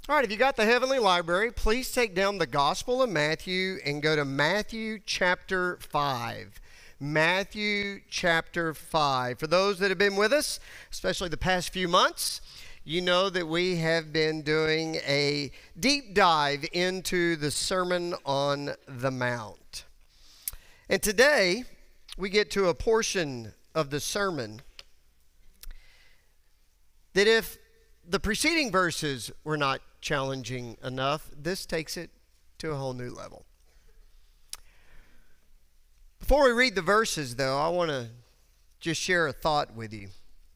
All right, if you got the Heavenly Library, please take down the Gospel of Matthew and go to Matthew chapter 5. Matthew chapter 5. For those that have been with us, especially the past few months, you know that we have been doing a deep dive into the Sermon on the Mount. And today, we get to a portion of the sermon that if the preceding verses were not challenging enough, this takes it to a whole new level. Before we read the verses, though, I want to just share a thought with you.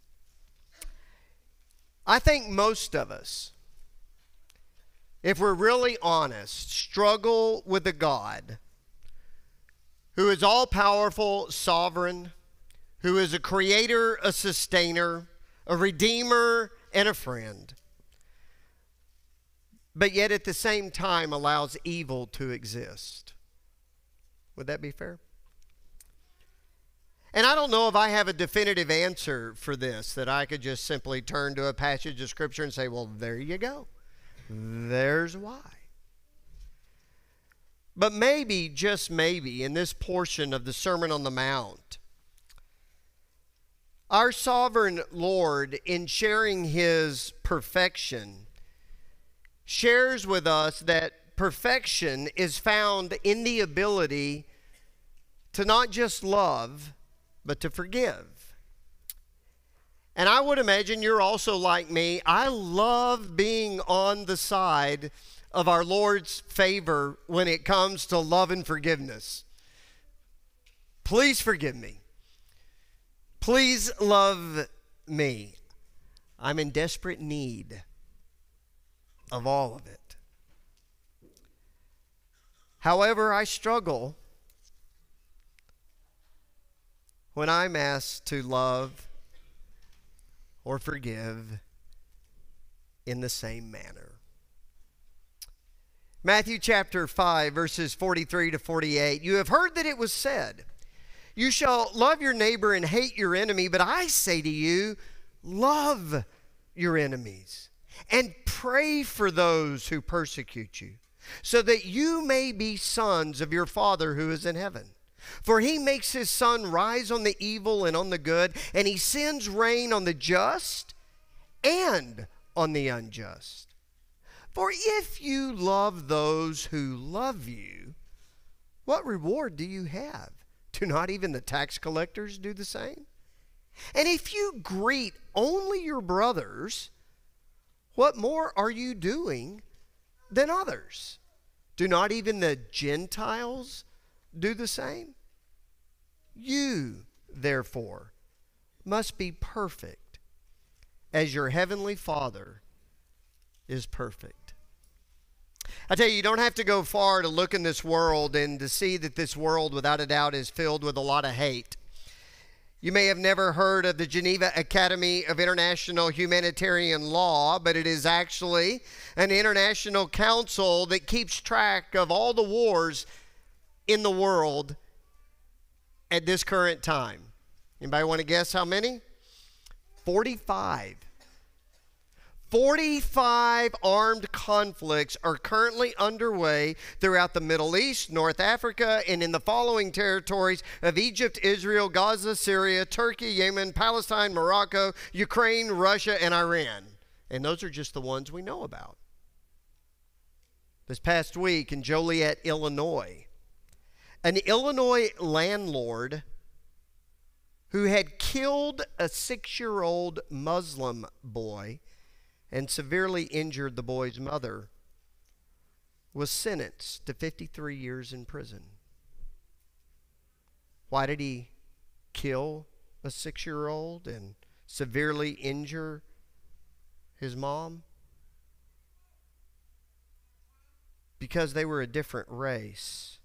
I think most of us, if we're really honest, struggle with a God who is all-powerful, sovereign, who is a creator, a sustainer, a redeemer, and a friend, but yet at the same time allows evil to exist. Would that be fair? And I don't know if I have a definitive answer for this, that I could just simply turn to a passage of Scripture and say, well, there you go. There's why. But maybe, just maybe, in this portion of the Sermon on the Mount, our sovereign Lord, in sharing His perfection, shares with us that perfection is found in the ability to not just love, but to forgive. And I would imagine you're also like me. I love being on the side of our Lord's favor when it comes to love and forgiveness. Please forgive me. Please love me. I'm in desperate need of all of it. However, I struggle when I'm asked to love or forgive in the same manner. Matthew chapter 5, verses 43 to 48. You have heard that it was said, you shall love your neighbor and hate your enemy, but I say to you, love your enemies and pray for those who persecute you, so that you may be sons of your Father who is in heaven. For he makes his sun rise on the evil and on the good, and he sends rain on the just and on the unjust. For if you love those who love you, what reward do you have? Do not even the tax collectors do the same? And if you greet only your brothers, what more are you doing than others? Do not even the Gentiles do the same? You, therefore, must be perfect as your heavenly Father is perfect. I tell you, you don't have to go far to look in this world and to see that this world, without a doubt, is filled with a lot of hate. You may have never heard of the Geneva Academy of International Humanitarian Law, but it is actually an international council that keeps track of all the wars in the world at this current time. Anybody want to guess how many? 45. 45 armed conflicts are currently underway throughout the Middle East, North Africa, and in the following territories of Egypt, Israel, Gaza, Syria, Turkey, Yemen, Palestine, Morocco, Ukraine, Russia, and Iran. And those are just the ones we know about. This past week in Joliet, Illinois, an Illinois landlord who had killed a 6-year-old Muslim boy and severely injured the boy's mother was sentenced to 53 years in prison. Why did he kill a 6-year-old and severely injure his mom? Because they were a different race.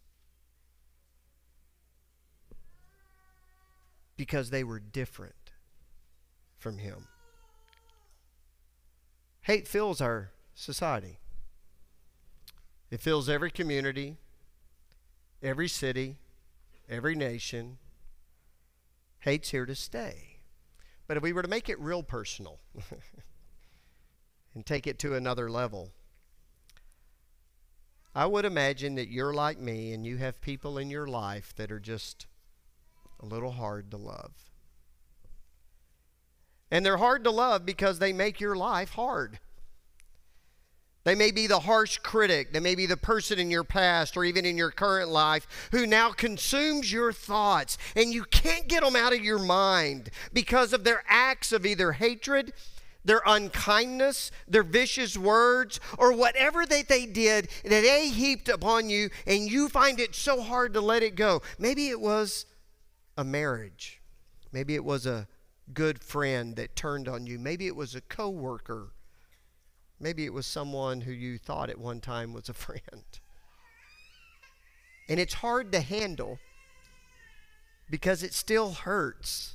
Because they were different from him. Hate fills our society. It fills every community, every city, every nation. Hate's here to stay. But if we were to make it real personal and take it to another level, I would imagine that you're like me and you have people in your life that are just a little hard to love. And they're hard to love because they make your life hard. They may be the harsh critic. They may be the person in your past or even in your current life who now consumes your thoughts, and you can't get them out of your mind because of their acts of either hatred, their unkindness, their vicious words, or whatever that they did that they heaped upon you, and you find it so hard to let it go. Maybe it was a marriage. Maybe it was a good friend that turned on you. Maybe it was a coworker. Maybe it was someone who you thought at one time was a friend. And it's hard to handle because it still hurts.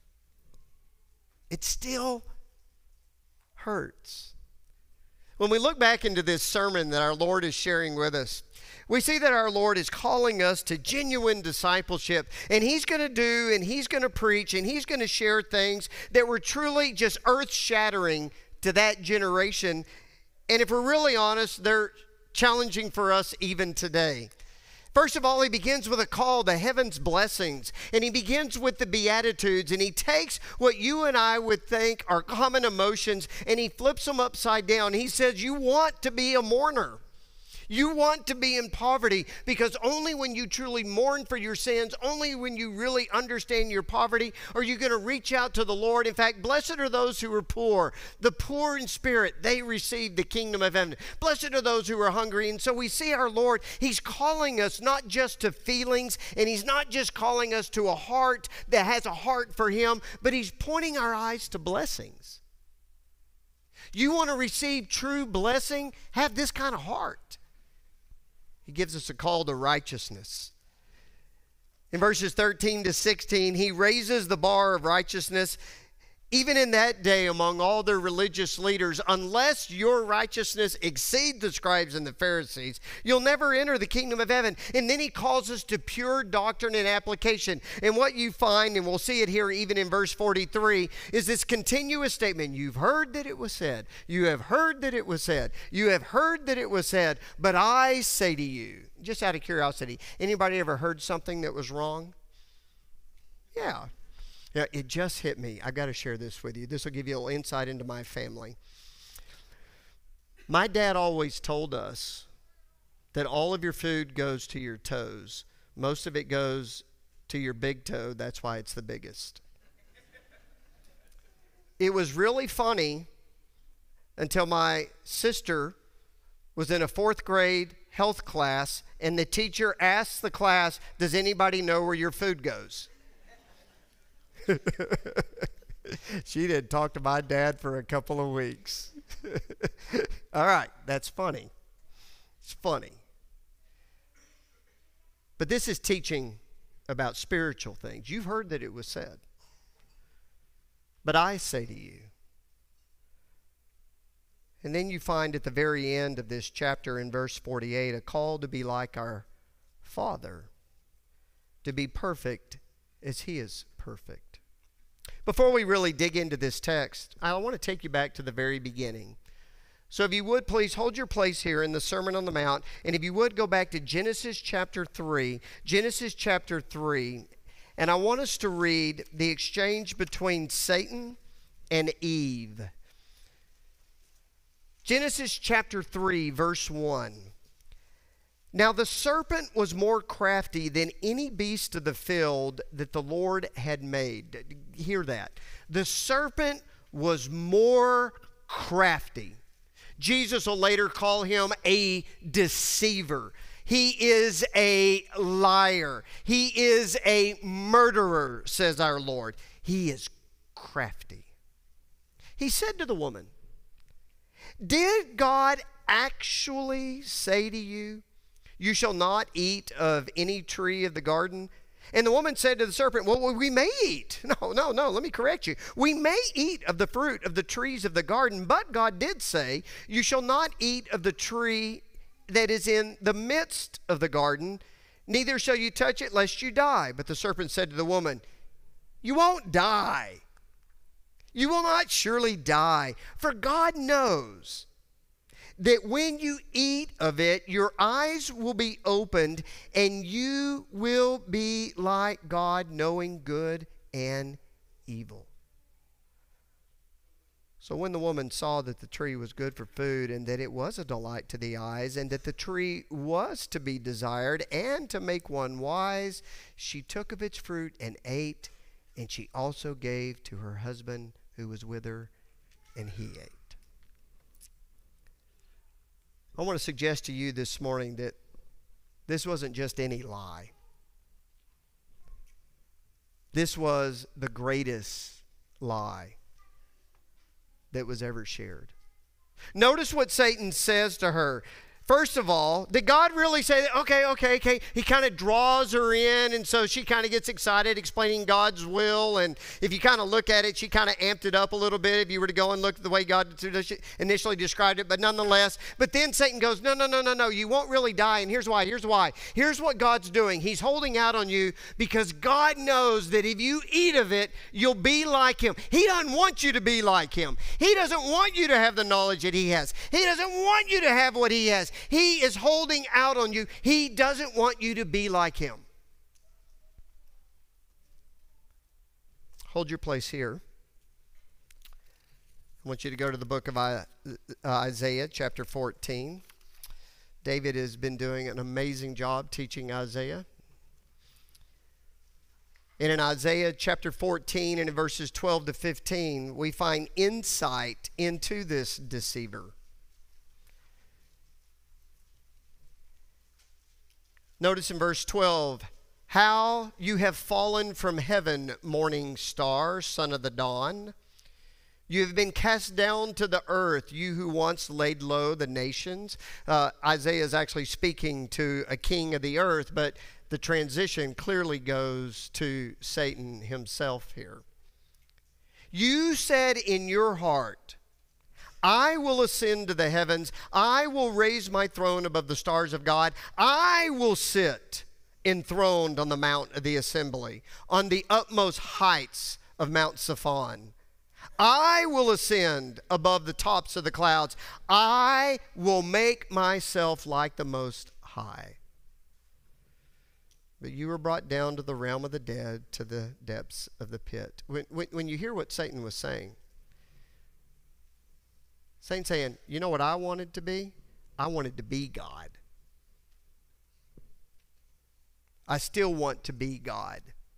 It still hurts. When we look back into this sermon that our Lord is sharing with us, we see that our Lord is calling us to genuine discipleship, and He's going to do, and He's going to preach, and He's going to share things that were truly just earth-shattering to that generation. And if we're really honest, they're challenging for us even today. First of all, He begins with a call to heaven's blessings, and He begins with the Beatitudes, and He takes what you and I would think are common emotions, and He flips them upside down. He says, you want to be a mourner. You want to be in poverty, because only when you truly mourn for your sins, only when you really understand your poverty, are you going to reach out to the Lord. In fact, blessed are those who are poor, the poor in spirit, they receive the kingdom of heaven. Blessed are those who are hungry. And so we see our Lord, He's calling us not just to feelings, and He's not just calling us to a heart that has a heart for Him, but He's pointing our eyes to blessings. You want to receive true blessing? Have this kind of heart. He gives us a call to righteousness. In verses 13 to 16, He raises the bar of righteousness. Even in that day, among all the religious leaders, unless your righteousness exceeds the scribes and the Pharisees, you'll never enter the kingdom of heaven. And then He calls us to pure doctrine and application. And what you find, and we'll see it here even in verse 43, is this continuous statement. You've heard that it was said. You have heard that it was said. You have heard that it was said. But I say to you, just out of curiosity, anybody ever heard something that was wrong? Yeah. Yeah, it just hit me. I've got to share this with you. This will give you a little insight into my family. My dad always told us that all of your food goes to your toes. Most of it goes to your big toe. That's why it's the biggest. It was really funny until my sister was in a 4th grade health class, and the teacher asked the class, does anybody know where your food goes? She didn't talk to my dad for a couple of weeks. All right, that's funny. It's funny. But this is teaching about spiritual things. You've heard that it was said. But I say to you. And then you find at the very end of this chapter in verse 48 a call to be like our Father, to be perfect as He is perfect. Before we really dig into this text, I want to take you back to the very beginning. So if you would, please hold your place here in the Sermon on the Mount, and if you would go back to Genesis chapter 3, and I want us to read the exchange between Satan and Eve. Genesis chapter 3, verse 1. Now the serpent was more crafty than any beast of the field that the Lord had made. Hear that. The serpent was more crafty. Jesus will later call him a deceiver. He is a liar. He is a murderer, says our Lord. He is crafty. He said to the woman, did God actually say to you, you shall not eat of any tree of the garden? And the woman said to the serpent, well, we may eat. No, let me correct you. We may eat of the fruit of the trees of the garden, but God did say, you shall not eat of the tree that is in the midst of the garden, neither shall you touch it lest you die. But the serpent said to the woman, you won't die. You will not surely die, for God knows that when you eat of it, your eyes will be opened and you will be like God, knowing good and evil. So when the woman saw that the tree was good for food, and that it was a delight to the eyes, and that the tree was to be desired, and to make one wise, she took of its fruit and ate, and she also gave to her husband who was with her, and he ate. I want to suggest to you this morning that this wasn't just any lie. This was the greatest lie that was ever shared. Notice what Satan says to her. First of all, did God really say that? Okay. He kind of draws her in, and so she kind of gets excited explaining God's will. And if you kind of look at it, she kind of amped it up a little bit if you were to go and look at the way God initially described it, but nonetheless. But then Satan goes, no, you won't really die, and here's why. Here's what God's doing. He's holding out on you because God knows that if you eat of it, you'll be like Him. He doesn't want you to be like Him. He doesn't want you to have the knowledge that He has. He doesn't want you to have what He has. He is holding out on you. He doesn't want you to be like Him. Hold your place here. I want you to go to the book of Isaiah, chapter 14. David has been doing an amazing job teaching Isaiah. And in Isaiah chapter 14 and in verses 12 to 15, we find insight into this deceiver. Notice in verse 12, how you have fallen from heaven, morning star, son of the dawn. You have been cast down to the earth, you who once laid low the nations. Isaiah is actually speaking to a king of the earth, but the transition clearly goes to Satan himself here. You said in your heart, I will ascend to the heavens. I will raise my throne above the stars of God. I will sit enthroned on the mount of the assembly, on the utmost heights of Mount Zaphon. I will ascend above the tops of the clouds. I will make myself like the Most High. But you were brought down to the realm of the dead, to the depths of the pit. When you hear what Satan was saying, Satan saying, you know what I wanted to be? I wanted to be God. I still want to be God.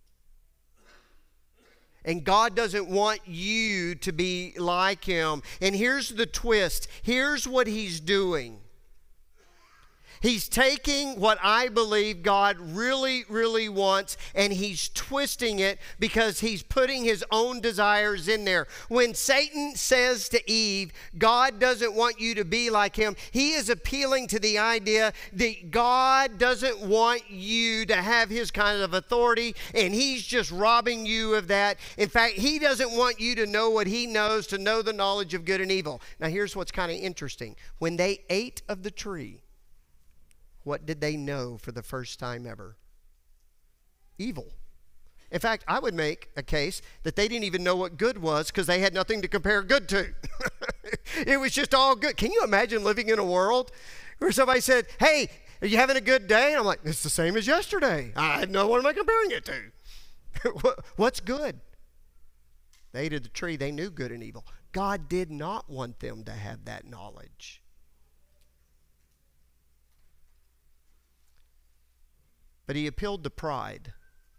And God doesn't want you to be like Him. And here's the twist. Here's what He's doing. He's taking what I believe God really, really wants, and He's twisting it because He's putting His own desires in there. When Satan says to Eve, God doesn't want you to be like Him, he is appealing to the idea that God doesn't want you to have His kind of authority, and He's just robbing you of that. In fact, He doesn't want you to know what He knows, to know the knowledge of good and evil. Now, here's what's kind of interesting. When they ate of the tree, what did they know for the first time ever? Evil. In fact, I would make a case that they didn't even know what good was because they had nothing to compare good to. It was just all good. Can you imagine living in a world where somebody said, hey, are you having a good day? And I'm like, it's the same as yesterday. I know what am I comparing it to? What's good? They ate of the tree. They knew good and evil. God did not want them to have that knowledge. But He appealed to pride.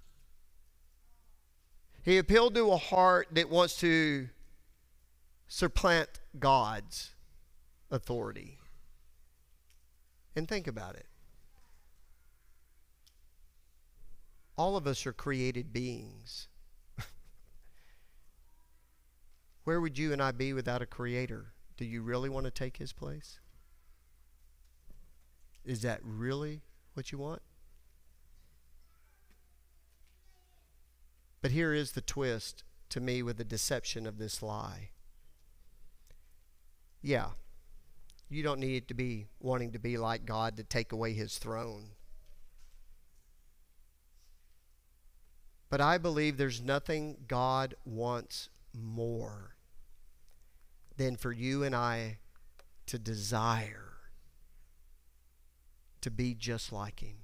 He appealed to a heart that wants to supplant God's authority. And think about it. All of us are created beings. Where would you and I be without a Creator? Do you really want to take His place? Is that really what you want? But here is the twist to me with the deception of this lie. Yeah, you don't need to be wanting to be like God to take away His throne. But I believe there's nothing God wants more than for you and I to desire to be just like Him.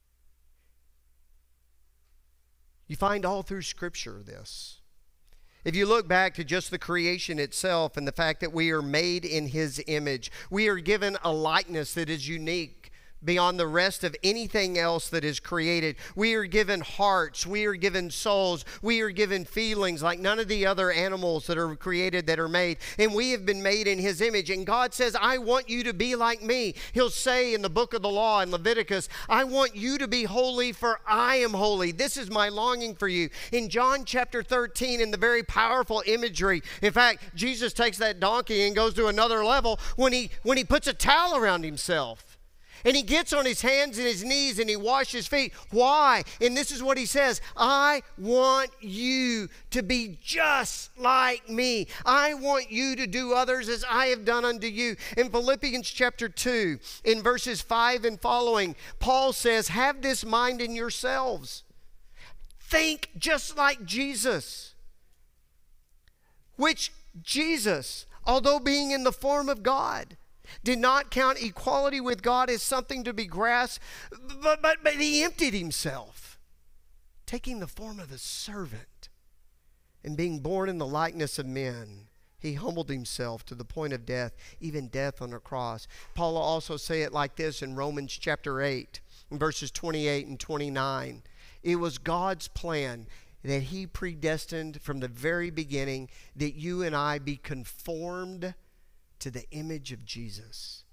You find all through Scripture this. If you look back to just the creation itself and the fact that we are made in His image, we are given a likeness that is unique beyond the rest of anything else that is created. We are given hearts, we are given souls, we are given feelings like none of the other animals that are created that are made. And we have been made in His image. And God says, I want you to be like me. He'll say in the book of the law in Leviticus, I want you to be holy, for I am holy. This is my longing for you. In John chapter 13, in the very powerful imagery, in fact, Jesus takes that donkey and goes to another level when he puts a towel around Himself. And He gets on His hands and His knees and He washes His feet. Why? And this is what He says, I want you to be just like me. I want you to do others as I have done unto you. In Philippians chapter 2, in verses 5 and following, Paul says, have this mind in yourselves. Think just like Jesus. Which Jesus, although being in the form of God, did not count equality with God as something to be grasped, but He emptied Himself, taking the form of a servant, and being born in the likeness of men. He humbled Himself to the point of death, even death on a cross. Paul will also say it like this in Romans chapter 8, in verses 28 and 29. It was God's plan that He predestined from the very beginning that you and I be conformed to the image of Jesus.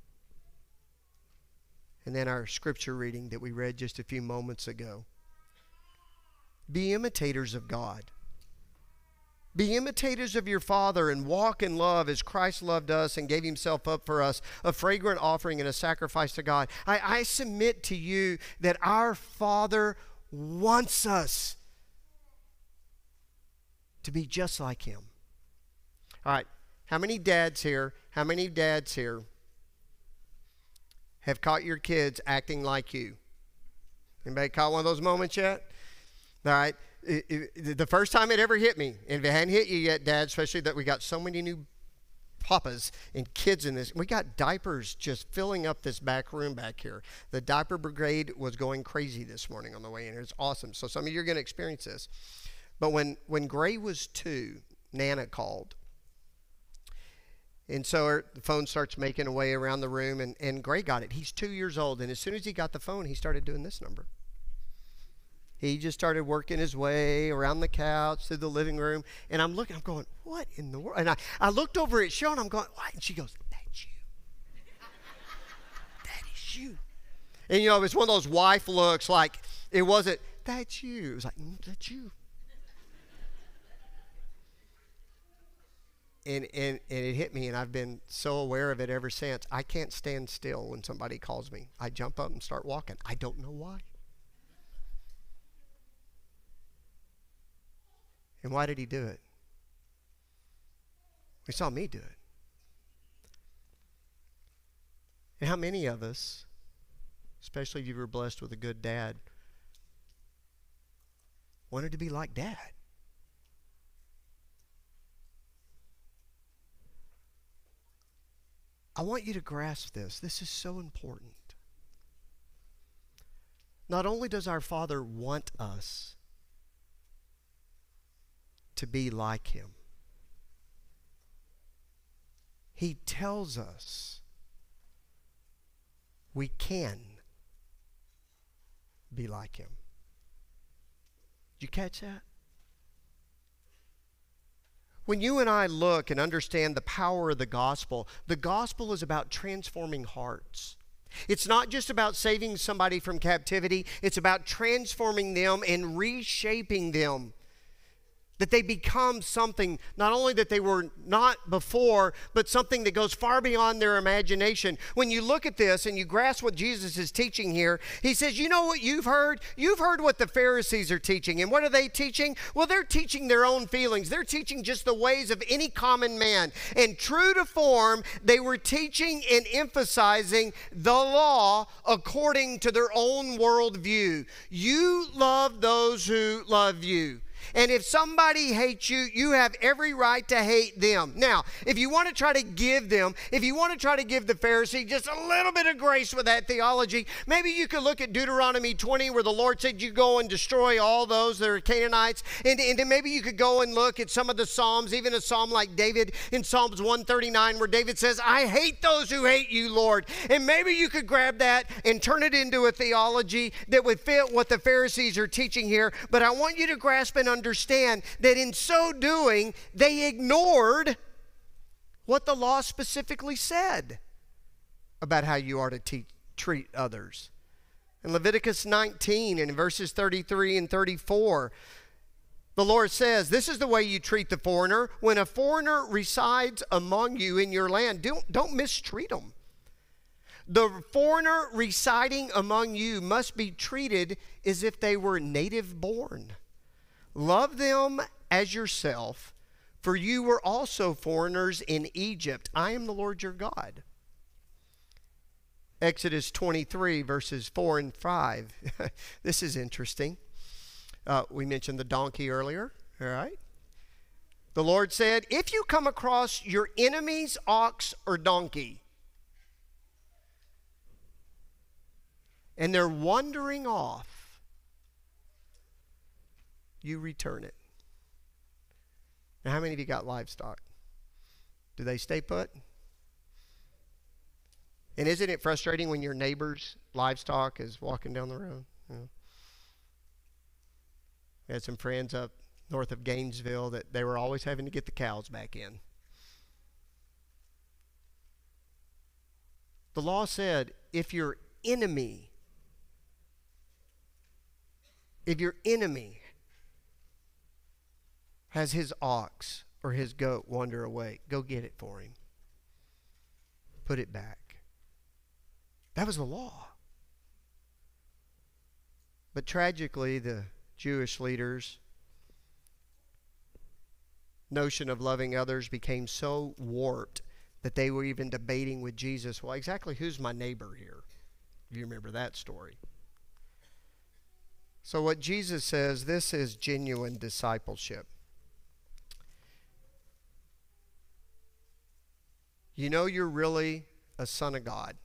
And then our scripture reading that we read just a few moments ago. Be imitators of God. Be imitators of your Father and walk in love as Christ loved us and gave Himself up for us, a fragrant offering and a sacrifice to God. I submit to you that our Father wants us to be just like Him. All right. How many dads here have caught your kids acting like you? Anybody caught one of those moments yet? All right. The first time it ever hit me, and if it hadn't hit you yet, Dad, especially that we got so many new papas and kids in this. We got diapers just filling up this back room back here. The diaper brigade was going crazy this morning on the way in. It's awesome. So some of you are going to experience this. But when Gray was 2, Nana called. And so the phone starts making a way around the room, and Gray got it. He's 2 years old, and as soon as he got the phone, he started doing this number. He just started working his way around the couch to the living room, and I'm going, what in the world? And I looked over at Cheryl, and I'm going, what? And she goes, that's you. That is you. And, you know, it was one of those wife looks, like it wasn't, that's you. It was like, that's you. And it hit me, and I've been so aware of it ever since. I can't stand still when somebody calls me. I jump up and start walking. I don't know why. And why did He do it? He saw me do it. And how many of us, especially if you were blessed with a good dad, wanted to be like Dad? I want you to grasp this. This is so important. Not only does our Father want us to be like Him, He tells us we can be like Him. Did you catch that? When you and I look and understand the power of the gospel is about transforming hearts. It's not just about saving somebody from captivity. It's about transforming them and reshaping them. That they become something, not only that they were not before, but something that goes far beyond their imagination. When you look at this and you grasp what Jesus is teaching here, He says, you know what you've heard? You've heard what the Pharisees are teaching. And what are they teaching? Well, they're teaching their own feelings. They're teaching just the ways of any common man. And true to form, they were teaching and emphasizing the law according to their own worldview. You love those who love you. And if somebody hates you, you have every right to hate them. Now, if you want to try to give them, if you want to try to give the Pharisee just a little bit of grace with that theology, maybe you could look at Deuteronomy 20 where the Lord said you go and destroy all those that are Canaanites. And then maybe you could go and look at some of the Psalms, even a psalm like David in Psalms 139 where David says, I hate those who hate you, Lord. And maybe you could grab that and turn it into a theology that would fit what the Pharisees are teaching here. But I want you to grasp and understand that in so doing, they ignored what the law specifically said about how you are to treat others. In Leviticus 19 and in verses 33 and 34, the Lord says, this is the way you treat the foreigner. When a foreigner resides among you in your land, don't mistreat them. The foreigner residing among you must be treated as if they were native born. Love them as yourself, for you were also foreigners in Egypt. I am the Lord your God. Exodus 23, verses 4 and 5. This is interesting. We mentioned the donkey earlier, all right? The Lord said, if you come across your enemy's ox or donkey, and they're wandering off, you return it. Now, how many of you got livestock? Do they stay put? And isn't it frustrating when your neighbor's livestock is walking down the road? You know? I had some friends up north of Gainesville that they were always having to get the cows back in. The law said, if your enemy has his ox or his goat wander away, go get it for him. Put it back. That was the law. But tragically, the Jewish leaders' notion of loving others became so warped that they were even debating with Jesus, well, exactly who's my neighbor here? If you remember that story. So what Jesus says, this is genuine discipleship. You know you're really a son of God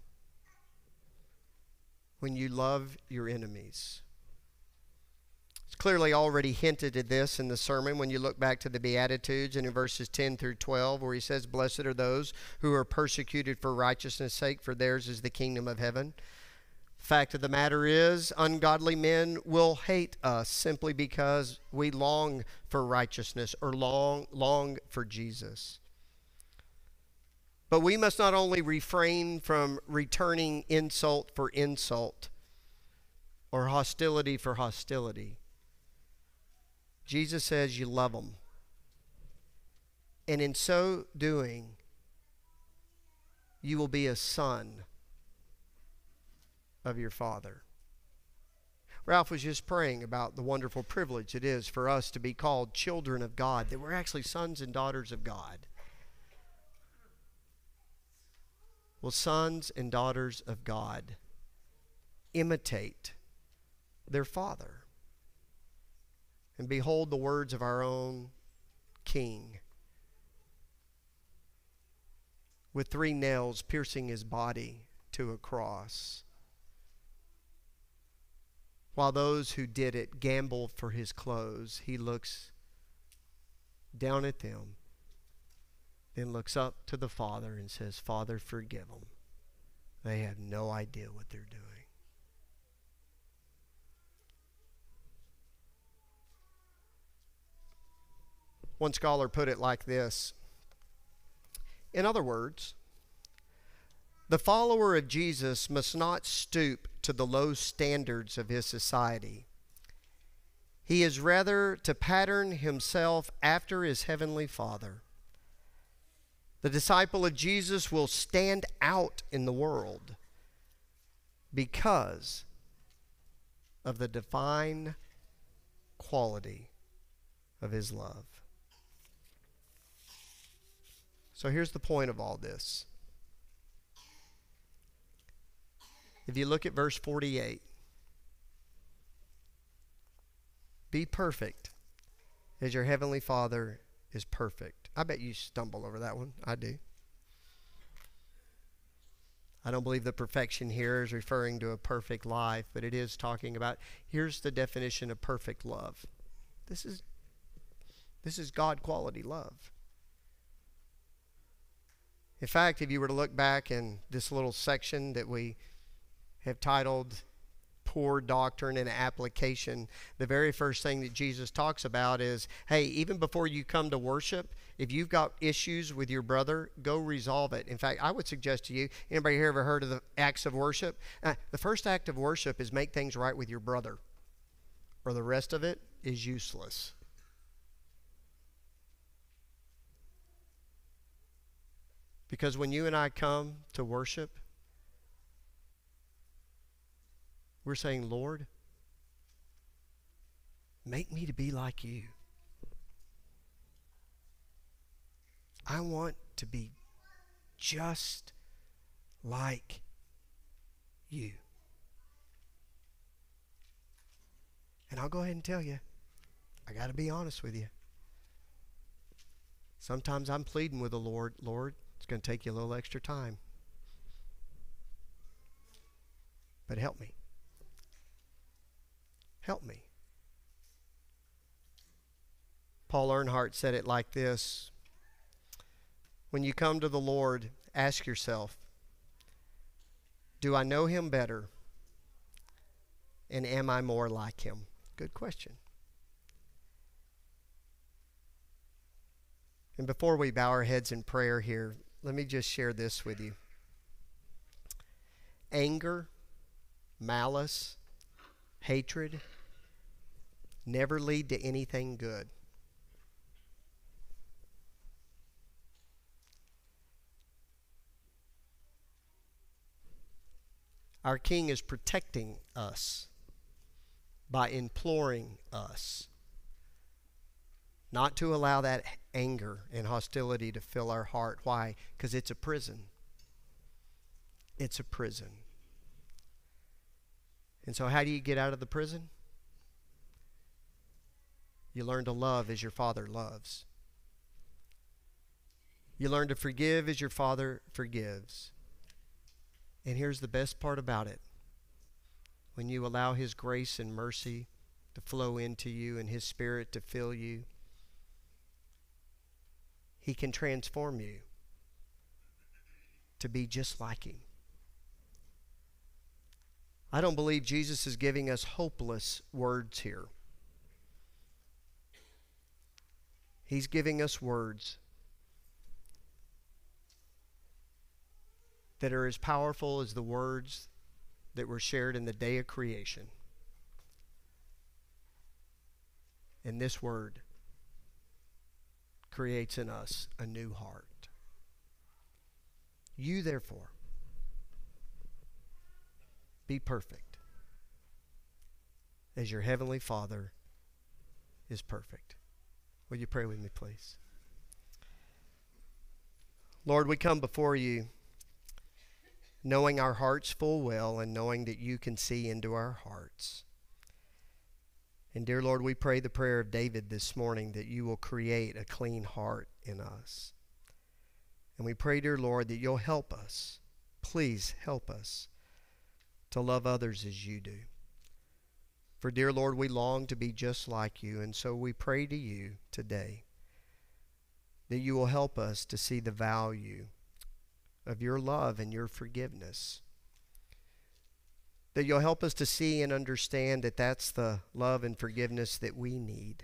when you love your enemies. It's clearly already hinted at this in the sermon when you look back to the Beatitudes and in verses 10 through 12 where he says, blessed are those who are persecuted for righteousness' sake, for theirs is the kingdom of heaven. Fact of the matter is, ungodly men will hate us simply because we long for righteousness or long for Jesus. But we must not only refrain from returning insult for insult or hostility for hostility. Jesus says you love them. And in so doing, you will be a son of your Father. Ralph was just praying about the wonderful privilege it is for us to be called children of God, that we're actually sons and daughters of God. Well, sons and daughters of God imitate their Father. And behold the words of our own King, with 3 nails piercing his body to a cross, while those who did it gambled for his clothes. He looks down at them, then looks up to the Father and says, Father, forgive them. They have no idea what they're doing. One scholar put it like this. In other words, the follower of Jesus must not stoop to the low standards of his society. He is rather to pattern himself after his heavenly Father. The disciple of Jesus will stand out in the world because of the divine quality of his love. So here's the point of all this. If you look at verse 48, be perfect as your heavenly Father is perfect. I bet you stumble over that one. I do. I don't believe the perfection here is referring to a perfect life, but it is talking about, here's the definition of perfect love. This is God quality love. In fact, if you were to look back in this little section that we have titled Poor Doctrine and Application, the very first thing that Jesus talks about is, hey, even before you come to worship, if you've got issues with your brother, go resolve it. In fact, I would suggest to you, anybody here ever heard of the acts of worship? The first act of worship is make things right with your brother, or the rest of it is useless. Because when you and I come to worship, we're saying, Lord, make me to be like you. I want to be just like you. And I'll go ahead and tell you, I got to be honest with you. Sometimes I'm pleading with the Lord, Lord, it's going to take you a little extra time. But help me. Help me. Paul Earnhardt said it like this: when you come to the Lord, ask yourself, do I know him better? And am I more like him? Good question. And before we bow our heads in prayer here, let me just share this with you. Anger, malice, hatred never lead to anything good. Our King is protecting us by imploring us not to allow that anger and hostility to fill our heart. Why? Because it's a prison. It's a prison. And so how do you get out of the prison? You learn to love as your Father loves. You learn to forgive as your Father forgives. And here's the best part about it. When you allow His grace and mercy to flow into you and His Spirit to fill you, He can transform you to be just like Him. I don't believe Jesus is giving us hopeless words here. He's giving us words that are as powerful as the words that were shared in the day of creation. And this word creates in us a new heart. You, therefore, be perfect as your heavenly Father is perfect. Will you pray with me, please? Lord, we come before you knowing our hearts full well and knowing that you can see into our hearts. And dear Lord, we pray the prayer of David this morning that you will create a clean heart in us. And we pray, dear Lord, that you'll help us. Please help us to love others as you do. For, dear Lord, we long to be just like you, and so we pray to you today that you will help us to see the value of your love and your forgiveness. That you'll help us to see and understand that that's the love and forgiveness that we need.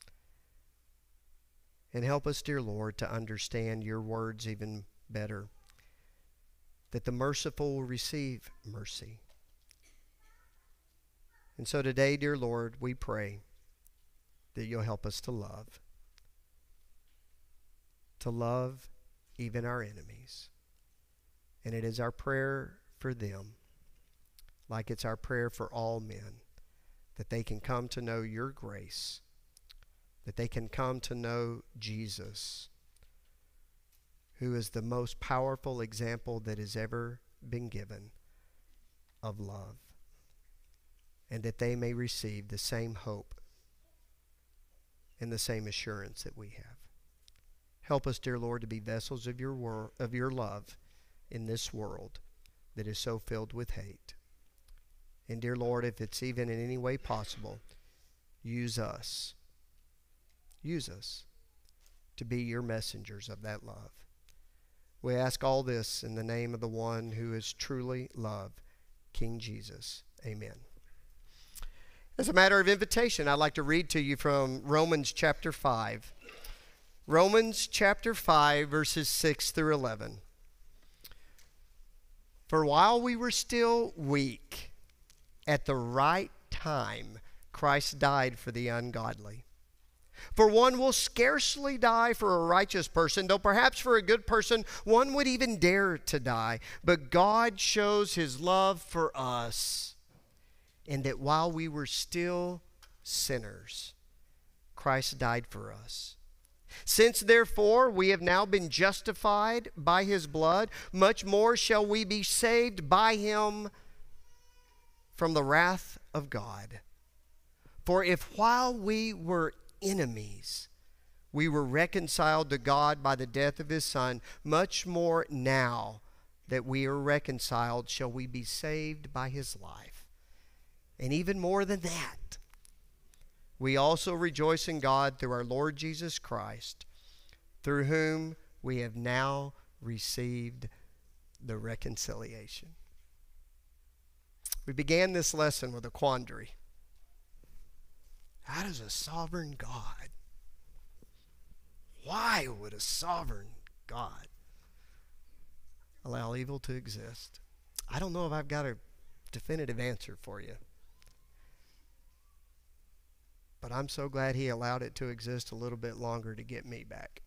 And help us, dear Lord, to understand your words even better. That the merciful will receive mercy. And so today, dear Lord, we pray that you'll help us to love. To love even our enemies. And it is our prayer for them, like it's our prayer for all men, that they can come to know your grace, that they can come to know Jesus, who is the most powerful example that has ever been given of love, and that they may receive the same hope and the same assurance that we have. Help us, dear Lord, to be vessels of your love in this world that is so filled with hate. And dear Lord, if it's even in any way possible, use us. Use us to be your messengers of that love. We ask all this in the name of the one who is truly love, King Jesus. Amen. As a matter of invitation, I'd like to read to you from Romans chapter 5. Romans chapter 5, verses 6 through 11. For while we were still weak, at the right time, Christ died for the ungodly. For one will scarcely die for a righteous person, though perhaps for a good person one would even dare to die. But God shows his love for us, in that while we were still sinners, Christ died for us. Since therefore we have now been justified by his blood, much more shall we be saved by him from the wrath of God. For if while we were enemies, we were reconciled to God by the death of his Son, much more now that we are reconciled shall we be saved by his life. And even more than that, we also rejoice in God through our Lord Jesus Christ, through whom we have now received the reconciliation. We began this lesson with a quandary. How does a sovereign God, why would a sovereign God allow evil to exist? I don't know if I've got a definitive answer for you. But I'm so glad he allowed it to exist a little bit longer to get me back.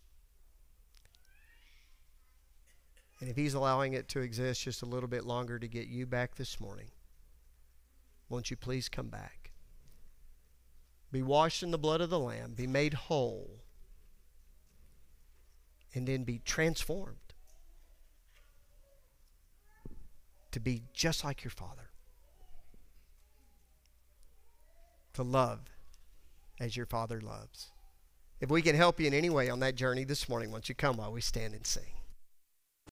And if he's allowing it to exist just a little bit longer to get you back this morning, won't you please come back? Be washed in the blood of the Lamb, be made whole, and then be transformed to be just like your Father. To love as your Father loves. If we can help you in any way on that journey this morning, won't you come while we stand and sing?